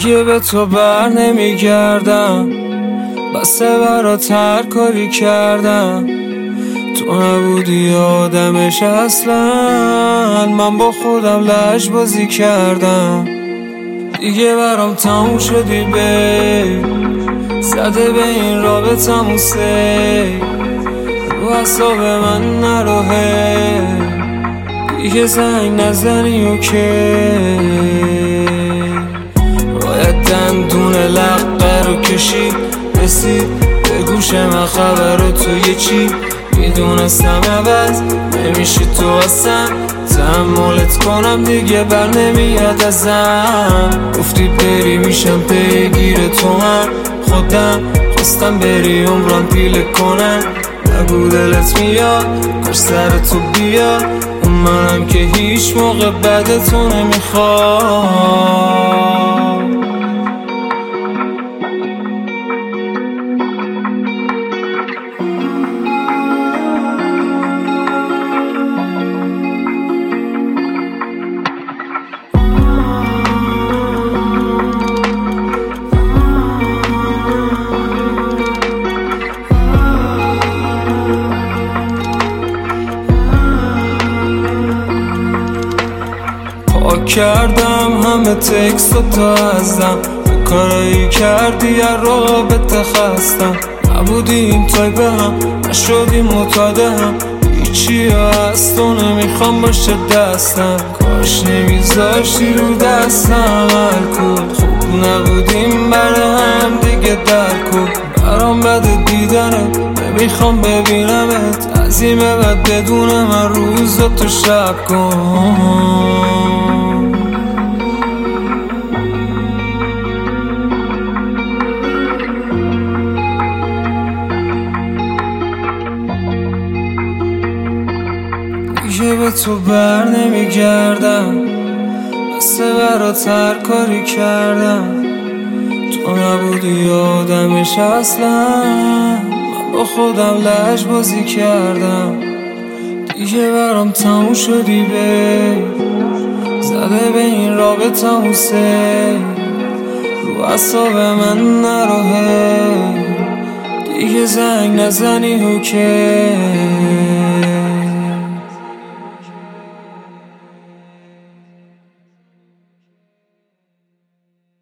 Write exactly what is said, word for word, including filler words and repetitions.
دیگه به تو بر نمیگردم، بسه برات هر کاری کردم. تو نبودی آدمش اصلا، من با خودم لج بازی کردم. دیگه برام تموم شدی بی، زده به این رابطمون سی، رو اعصاب من نرو هی، دیگه زنگ نزنی اوکی. باید دندون لقه رو کشید رسید به گوش من خبر تو یه چی. میدونستم عوض نمیشی تو اصلا، تحملت کنم دیگه بر نمیاد ازم. گفتی بری میشم پیگیر تو هم، خودم خواستم بری عمرم پیله کنم. نگو دلت میاد کاش سر تو بیاد، اون منم که هیچ موقع بعد تو نمیخوام. پاک کردم همه تکست و تا ازم، به کارایی کردی هر رابطه خستم. نبودی این تایپه هم، نشدی متاده هم، هیچی هست و نمیخوام باشه دستم. کاش نمیذاشتی رو دستم الکل، خوب نبودیم برای هم دیگه در کن. برام بده دیدنت نمیخوام ببینمت، از این به بعد بدون من روز و تو شب کن. دیگه به تو بر نمیگردم، بسه برات هر کاری کردم. تو نبودی آدمش اصلا، من با خودم لج بازی کردم. دیگه برام تموم شدی بی، زده به این رابطمون سی، رو اعصاب من نرو هی، دیگه زنگ نزنی اوکی.